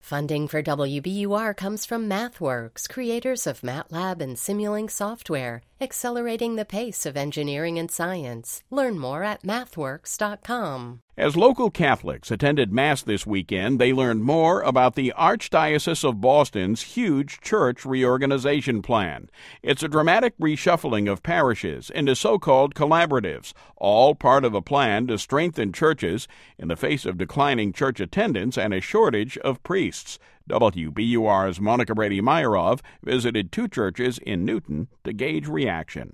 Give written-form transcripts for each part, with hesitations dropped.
Funding for WBUR comes from MathWorks, creators of MATLAB and Simulink software, accelerating the pace of engineering and science. Learn more at mathworks.com. As local Catholics attended Mass this weekend, they learned more about the Archdiocese of Boston's huge church reorganization plan. It's a dramatic reshuffling of parishes into so-called collaboratives, all part of a plan to strengthen churches in the face of declining church attendance and a shortage of priests. WBUR's Monica Brady-Meyerov visited two churches in Newton to gauge reaction.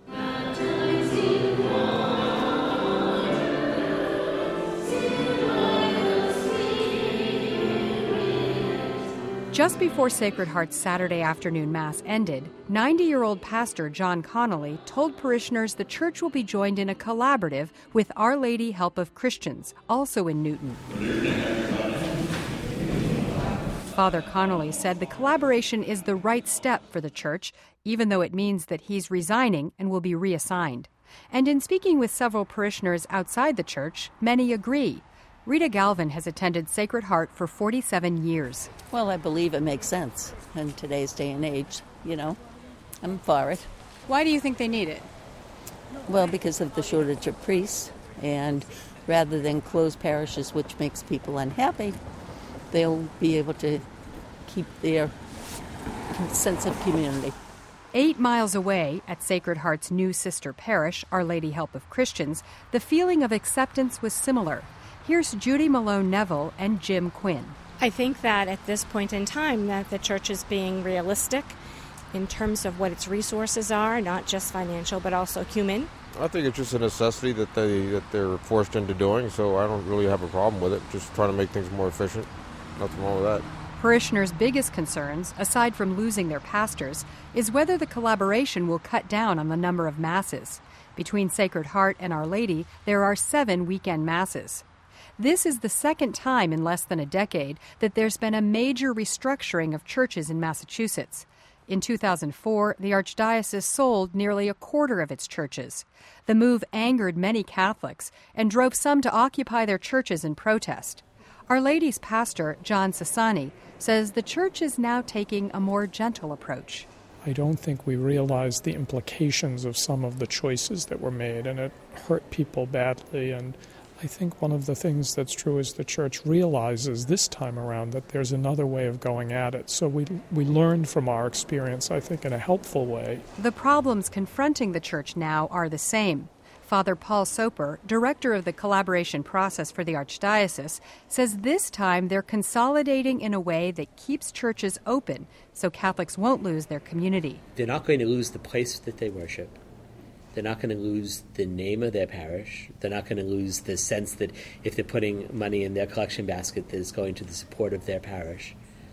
Just before Sacred Heart's Saturday afternoon Mass ended, 90-year-old pastor John Connolly told parishioners the church will be joined in a collaborative with Our Lady Help of Christians, also in Newton. Father Connolly said the collaboration is the right step for the church, even though it means that he's resigning and will be reassigned. And in speaking with several parishioners outside the church, many agree. Rita Galvin has attended Sacred Heart for 47 years. Well, I believe it makes sense in today's day and age, I'm for it. Why do you think they need it? Well, because of the shortage of priests, and rather than close parishes, which makes people unhappy, they'll be able to keep their sense of community. 8 miles away, at Sacred Heart's new sister parish, Our Lady Help of Christians, the feeling of acceptance was similar. Here's Judy Malone Neville and Jim Quinn. I think that at this point in time that the church is being realistic in terms of what its resources are, not just financial but also human. I think it's just a necessity that they're forced into doing, so I don't really have a problem with it. Just trying to make things more efficient. Nothing wrong with that. Parishioners' biggest concerns, aside from losing their pastors, is whether the collaboration will cut down on the number of masses. Between Sacred Heart and Our Lady, there are 7 weekend masses. This is the second time in less than a decade that there's been a major restructuring of churches in Massachusetts. In 2004, the Archdiocese sold nearly a quarter of its churches. The move angered many Catholics and drove some to occupy their churches in protest. Our Lady's pastor, John Sassani, says the church is now taking a more gentle approach. I don't think we realized the implications of some of the choices that were made, and it hurt people badly. And I think one of the things that's true is the church realizes this time around that there's another way of going at it. So we learned from our experience, I think, in a helpful way. The problems confronting the church now are the same. Father Paul Soper, director of the collaboration process for the Archdiocese, says this time they're consolidating in a way that keeps churches open so Catholics won't lose their community. They're not going to lose the place that they worship. They're not going to lose the name of their parish. They're not going to lose the sense that if they're putting money in their collection basket, that is going to the support of their parish.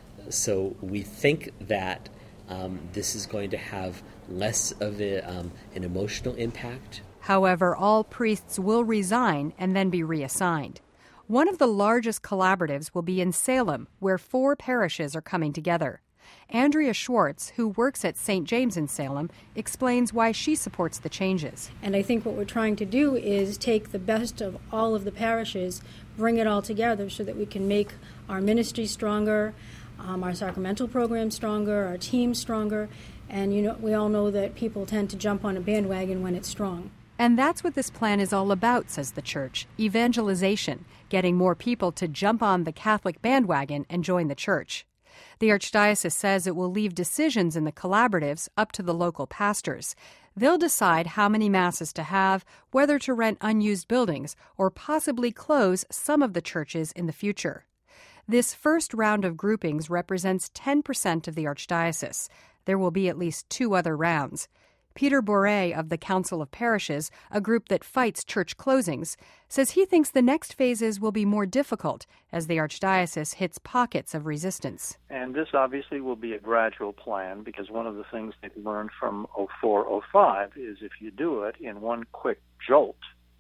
So we think that this is going to have less of an emotional impact. However, all priests will resign and then be reassigned. One of the largest collaboratives will be in Salem, where 4 parishes are coming together. Andrea Schwartz, who works at St. James in Salem, explains why she supports the changes. And I think what we're trying to do is take the best of all of the parishes, bring it all together so that we can make our ministry stronger, our sacramental program stronger, our team stronger. And, we all know that people tend to jump on a bandwagon when it's strong. And that's what this plan is all about, says the church, evangelization, getting more people to jump on the Catholic bandwagon and join the church. The Archdiocese says it will leave decisions in the collaboratives up to the local pastors. They'll decide how many masses to have, whether to rent unused buildings, or possibly close some of the churches in the future. This first round of groupings represents 10% of the Archdiocese. There will be at least 2 other rounds. Peter Bourret of the Council of Parishes, a group that fights church closings, says he thinks the next phases will be more difficult as the Archdiocese hits pockets of resistance. And this obviously will be a gradual plan because one of the things they've learned from 04-05 is if you do it in one quick jolt,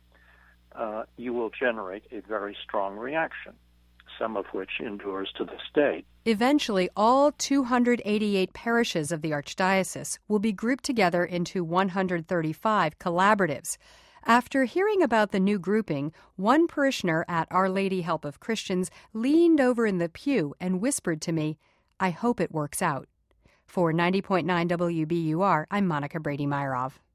you will generate a very strong reaction, some of which endures to this day. Eventually, all 288 parishes of the Archdiocese will be grouped together into 135 collaboratives. After hearing about the new grouping, one parishioner at Our Lady Help of Christians leaned over in the pew and whispered to me, "I hope it works out." For 90.9 WBUR, I'm Monica Brady-Meyerov.